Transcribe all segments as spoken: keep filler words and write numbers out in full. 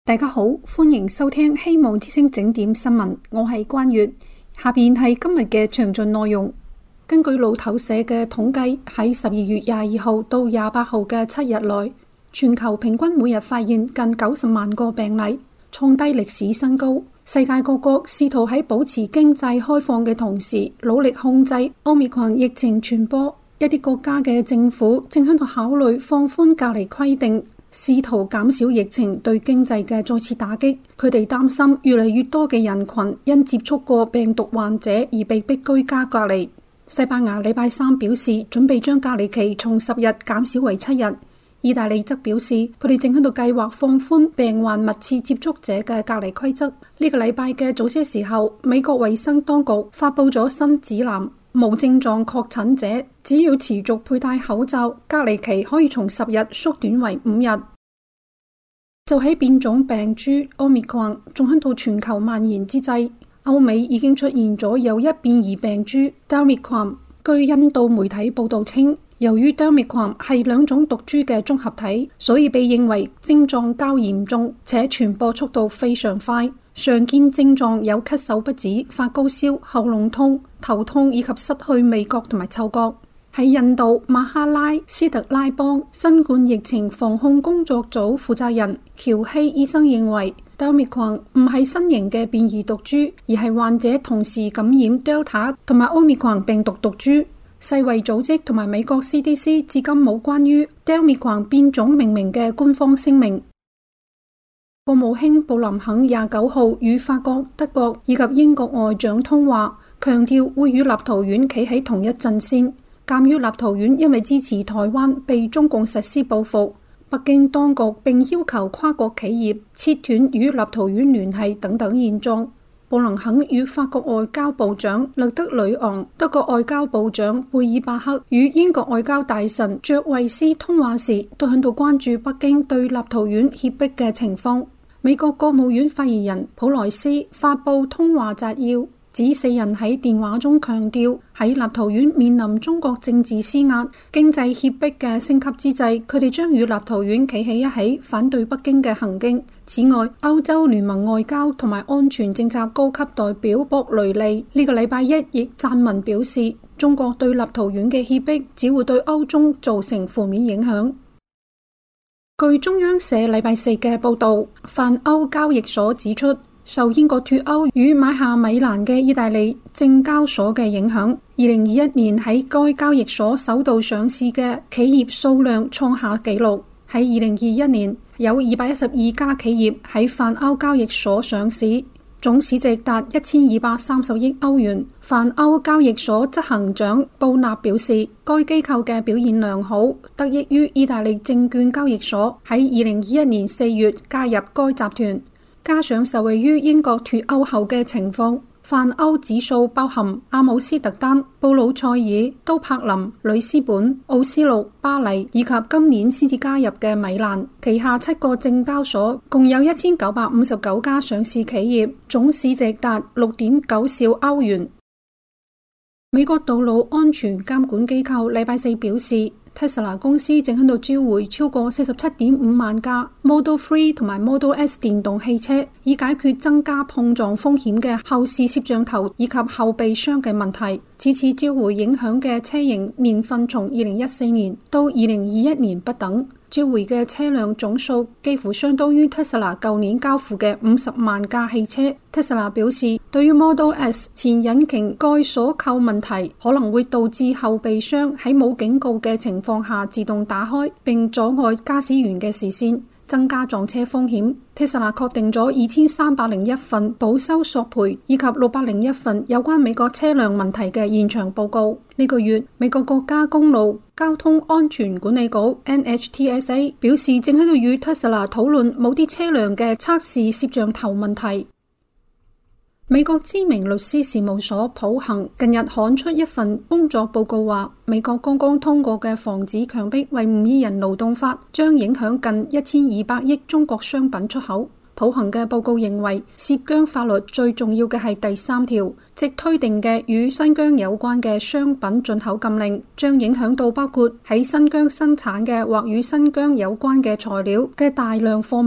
大家好，歡迎收聽希望之聲整點新聞，我係關月。下邊係今日嘅詳盡內容。根據路透社嘅統計，喺十二月廿二號到廿八號嘅七日內，全球平均每日發現近九十萬個病例，創低歷史新高。世界各國試圖喺保持經濟開放嘅同時，努力控制 Omicron 疫情傳播。一啲國家嘅政府正喺度考慮放寬隔離規定，試圖減少疫情對經濟嘅再次打擊。佢哋擔心越嚟越多嘅人群因接觸過病毒患者而被逼居家隔離。西班牙禮拜三表示準備將隔離期從十日減少為七日。意大利則表示佢哋正喺度計劃放寬病患密切接觸者嘅隔離規則。呢個禮拜嘅早些時候，美國衛生當局發佈咗新指南，無症狀確診者只要持續佩戴口罩，隔離期可以從十日縮短為五日。就喺變種病株 Omicron 仲喺度全球蔓延之際，歐美已經出現咗又一變異病株 Delmicron。據印度媒體報道稱，由於 Delmicron 係兩種毒株嘅綜合體，所以被認為症狀較嚴重，且傳播速度非常快。常見症狀有咳嗽不止、發高燒、喉嚨痛、頭痛以及失去味覺同埋嗅覺。喺印度馬哈拉斯特拉邦新冠疫情防控工作組負責人喬希醫生認為 Delmicron 唔係新型嘅變異毒株，而係患者同時感染 Delta 同埋 Omicron 病毒毒株。世衛組織同埋美國 C D C 至今冇關於 Delmicron 變種命名嘅官方聲明。國務卿布林肯廿九號與法國、德國以及英國外長通話，強調會與立陶宛企喺同一陣線。鑑於立陶宛因為支持台灣被中共實施報復，北京當局並要求跨國企業切斷與立陶宛聯繫等等現狀，布林肯與法國外交部長勒德里昂、德國外交部長貝爾伯克與英國外交大臣卓慧斯通話時，都喺度關注北京對立陶宛脅迫嘅情況。美國國務院發言人普萊斯發布通話摘要，指四人喺電話中強調，喺立陶宛面臨中國政治施壓、經濟脅迫嘅升級之際，佢哋將與立陶宛企喺一起反對北京嘅行徑。此外，歐洲聯盟外交同埋安全政策高級代表博雷利呢個禮拜一亦撰文表示，中國對立陶宛嘅脅迫只會對歐中造成負面影響。據中央社禮拜四嘅報道，泛歐交易所指出，受英國脫歐與買下米蘭嘅意大利證交所嘅影響，二零二一年喺該交易所首度上市嘅企業數量創下紀錄。喺二零二一年，有二百一十二家企業喺泛歐交易所上市，總市值達一千二百三十億歐元。泛歐交易所執行長布納表示，該機構嘅表現良好，得益於意大利證券交易所喺二零二一年四月加入該集團。加上受惠於英國脫歐後嘅情況，泛歐指數包含阿姆斯特丹、布魯塞爾、都柏林、里斯本、奧斯陸、巴黎以及今年先至加入嘅米蘭，旗下七個證交所共有一千九百五十九家上市企業，總市值達六點九兆歐元。美國道路安全監管機構禮拜四表示，Tesla 公司正喺度召回超過四十七點五萬架 Model 三同埋 Model S 電動汽車，以解決增加碰撞風險嘅後視攝像頭以及後備箱嘅問題。此次召回影響嘅車型年份從二零一四年到二零二一年不等。召回嘅車輛總數幾乎相當於 Tesla 舊年交付嘅五十萬架汽車。Tesla 表示，對於 Model S 前引擎蓋鎖扣問題，可能會導致後備箱喺冇警告嘅情況下自動打開，並阻礙駕駛員嘅視線，增加撞車風險。Tesla 確定咗二千三百零一份保修索賠以及六百零一份有關美國車輛問題嘅現場報告。呢個月，美國國家公路交通安全管理局 N H T S A 表示，正喺度與 Tesla 討論某啲車輛嘅測試攝像頭問題。美國知名律師事務所普恒近日刊出一份工作報告，話美國剛剛通過嘅防止強迫維吾爾人勞動法將影響近一千二百億中國商品出口。普恒嘅報告認為，涉疆法律最重要嘅係第三條，即推定嘅與新疆有關嘅商品進口禁令，將影響到包括喺新疆生產嘅或與新疆有關嘅材料嘅大量貨物。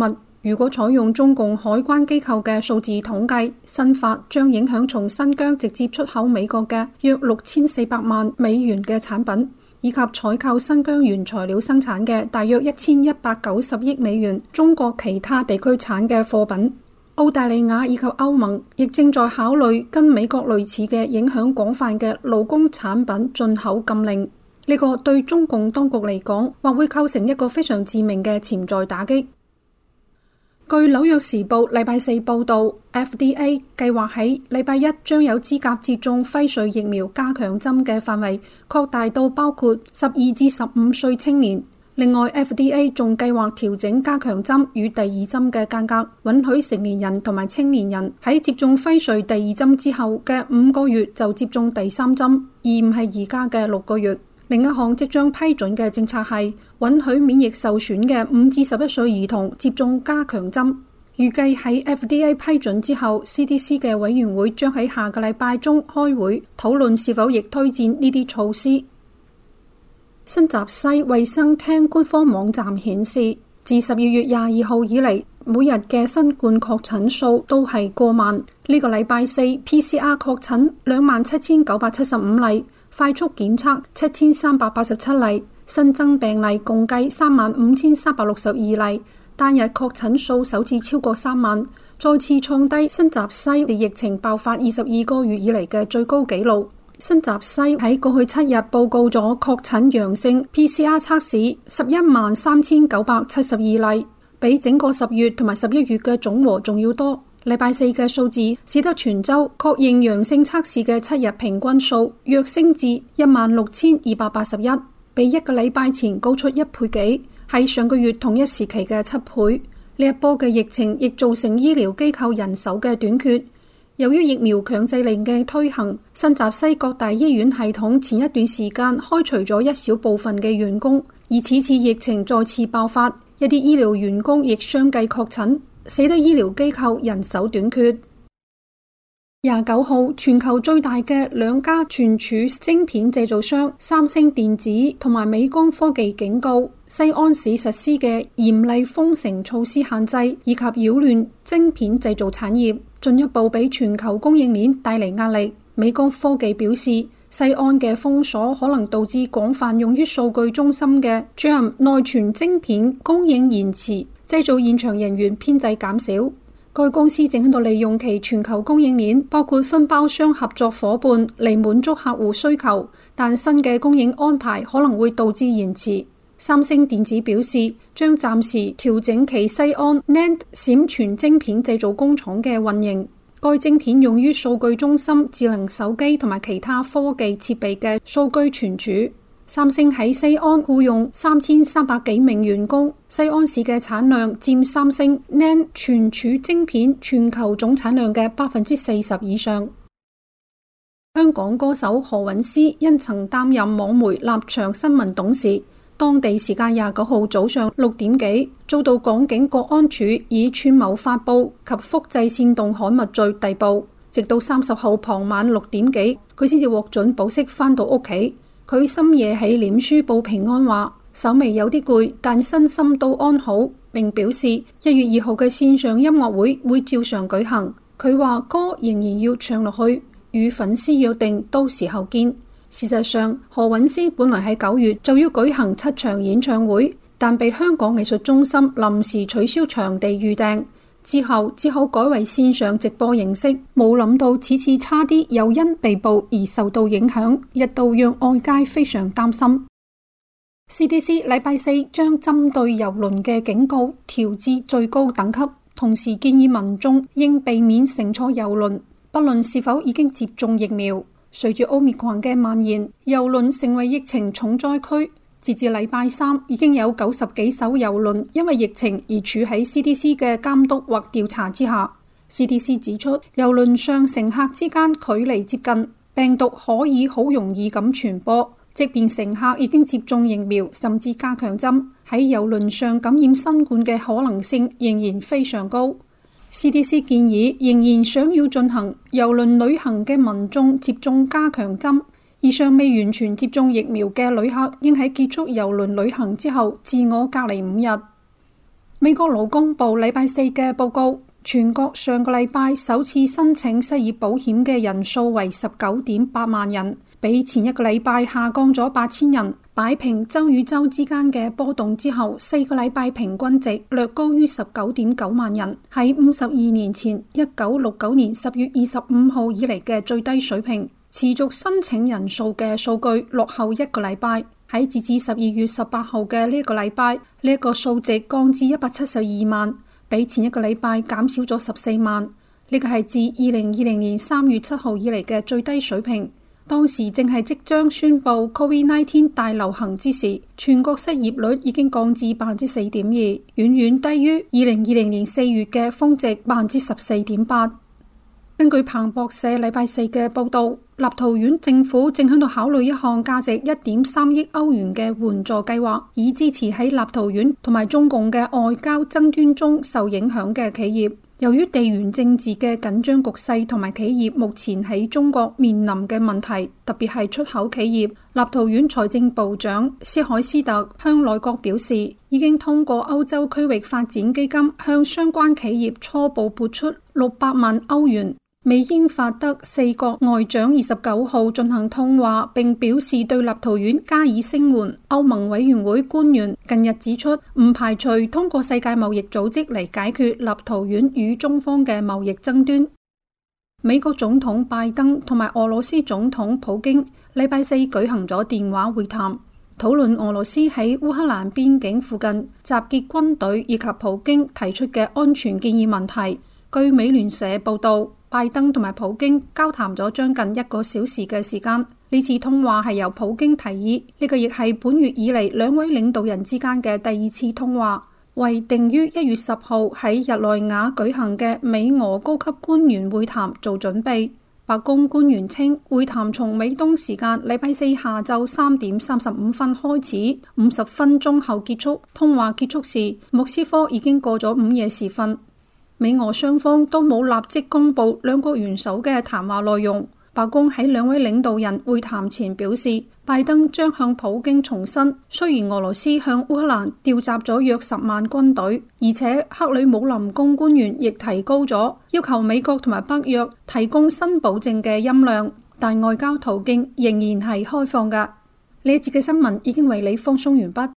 如果採用中共海關機構嘅數字統計，新法將影響從新疆直接出口美國嘅約六千四百萬美元嘅產品，以及採購新疆原材料生產嘅大約一千一百九十億美元中國其他地區產嘅貨品。澳大利亞以及歐盟亦正在考慮跟美國類似嘅影響廣泛嘅勞工產品進口禁令。呢個對中共當局嚟講，或會構成一個非常致命嘅潛在打擊。據紐約時報禮拜四報導 ，F D A 計劃喺禮拜一將有資格接種輝瑞疫苗加強針嘅範圍擴大到包括十二至十五歲青年。另外 ，F D A 仲計劃調整加強針與第二針嘅間隔，允許成年人同埋青年人喺接種輝瑞第二針之後嘅五個月就接種第三針，而唔係而家嘅六個月。另一項即將批准嘅政策係允許免疫受損嘅五至十一歲兒童接種加強針。預計喺 F D A 批准之後 ，C D C 嘅委員會將喺下個禮拜中開會討論是否亦推薦呢啲措施。新澤西衛生廳官方網站顯示，自十二月廿二號以嚟，每日嘅新冠確診數都係過萬。呢個禮拜四 P C R 確診兩萬七千九百七十五例。快速檢測七千三百八十七例，新增病例共計三萬五千三百六十二例，單日確診數首次超過三萬，再次創低新澤西自疫情爆發二十二個月以嚟嘅最高紀錄。新澤西喺過去七日報告咗確診陽性 P C R 測試十一萬三千九百七十二例，比整個十月同埋十一月嘅總和仲要多。禮拜四嘅數字使得全州確認陽性測試嘅七日平均數躍升至一萬六千二百八十一，比一個禮拜前高出一倍幾，係上個月同一時期嘅七倍。呢一波嘅疫情亦造成醫療機構人手嘅短缺。由於疫苗強制令嘅推行，新澤西各大醫院系統前一段時間開除咗一小部分嘅員工，而此次疫情再次爆發，一啲醫療員工亦相繼確診，使得醫療機構人手短缺。廿九號，全球最大嘅兩家存儲晶片製造商三星電子同埋美光科技警告，西安市實施嘅嚴厲封城措施限制以及擾亂晶片製造產業，進一步俾全球供應鏈帶嚟壓力。美光科技表示，西安嘅封鎖可能導致廣泛用於數據中心嘅 G R A M 內存晶片供應延遲，製造現場人員編制減少。該公司正喺度利用其全球供應鏈，包括分包商合作夥伴嚟滿足客戶需求，但新嘅供應安排可能會導致延遲。三星電子表示，將暫時調整其西安 N A N D 閃存晶片製造工廠嘅運營。該晶片用於數據中心、智能手機同埋其他科技設備嘅數據存儲。三星喺西安僱用三千三百幾名員工，西安市嘅產量佔三星 N A N D 存儲晶片全球總產量嘅百分之四十以上。香港歌手何韻詩因曾擔任網媒立場新聞董事，當地時間廿九號早上六點幾，遭到港警國安處以串謀發布及複製煽動刊物罪逮捕，直到三十號傍晚六點幾，佢先至獲准保釋返到屋企。佢深夜喺臉書報平安話，稍微有啲攰，但身心都安好，並表示一月二號嘅線上音樂會會照常舉行。佢話歌仍然要唱落去，與粉絲約定到時候見。事實上，何韻詩本來喺九月就要舉行七場演唱會，但被香港藝術中心臨時取消場地預訂，之後只好改為線上直播形式。冇諗到此次差啲又因被捕而受到影響，一度讓外界非常擔心。C D C 禮拜四將針對郵輪嘅警告調至最高等級，同時建議民眾應避免乘坐郵輪，不論是否已經接種疫苗。隨住奧密克戎嘅蔓延，郵輪成為疫情重災區。截至禮拜三，已經有九十幾艘郵輪因為疫情而處喺 C D C 嘅監督或調查之下。C D C 指出，郵輪上乘客之間距離接近，病毒可以好容易咁傳播。即便乘客已經接種疫苗，甚至加強針，喺郵輪上感染新冠嘅可能性仍然非常高。C D C 建議仍然想要進行郵輪旅行嘅民眾接種加強針，而尚未完全接種疫苗嘅旅客應喺結束郵輪旅行之後自我隔離五日。 美國勞工部禮拜四嘅報告，全國上個禮拜首次申請失業保險嘅人數為十九點八萬人，比前一個禮拜下降咗八千人。擺平州與州之間嘅波動之後，四個禮拜平均值略高於十九點九萬人，喺五十二年前一九六九年十月二十五號以嚟嘅最低水平。持續申請人數嘅數據落後一個禮拜，喺截至十二月十八號嘅呢一個禮拜，呢一個數值降至一百七十二萬，比前一個禮拜減少咗十四萬。呢個係自二零二零年三月七號以嚟嘅最低水平。當時正係即將宣布 COVID 十九 大流行之時，全國失業率已經降至百分之四點二，遠遠低於二零二零年四月嘅峰值百分之十四點八。根據彭博社禮拜四嘅報道，立陶宛政府正喺度考慮一項價值一點三億歐元嘅援助計劃，以支持喺立陶宛同埋中共嘅外交爭端中受影響嘅企業。由於地緣政治嘅緊張局勢同埋企業目前喺中國面臨嘅問題，特別係出口企業，立陶宛財政部長斯海斯特向內閣表示，已經通過歐洲區域發展基金向相關企業初步撥出六百萬歐元。美英法德四國外長二十九號進行通話，並表示對立陶宛加以聲援。歐盟委員會官員近日指出，唔排除通過世界貿易組織嚟解決立陶宛與中方嘅貿易爭端。美國總統拜登同埋俄羅斯總統普京禮拜四舉行咗電話會談，討論俄羅斯喺烏克蘭邊境附近集結軍隊以及普京提出嘅安全建議問題。據美聯社報道，拜登同埋普京交談咗將近一個小時嘅時間。呢次通話係由普京提議，呢個亦係本月以嚟兩位領導人之間嘅第二次通話，為定於一月十號喺日內瓦舉行嘅美俄高級官員會談做準備。白宮官員稱，會談從美東時間禮拜四下晝三點三十五分開始，五十分鐘後結束。通話結束時，莫斯科已經過咗午夜時分。美俄雙方都冇立即公布兩國元首嘅談話內容。白宮喺兩位領導人會談前表示，拜登將向普京重申，雖然俄羅斯向烏克蘭調集咗約十萬軍隊，而且克里姆林宮官員亦提高咗要求美國同埋北約提供新保證嘅音量，但外交途徑仍然係開放㗎。呢一節嘅新聞已經為你放送完畢。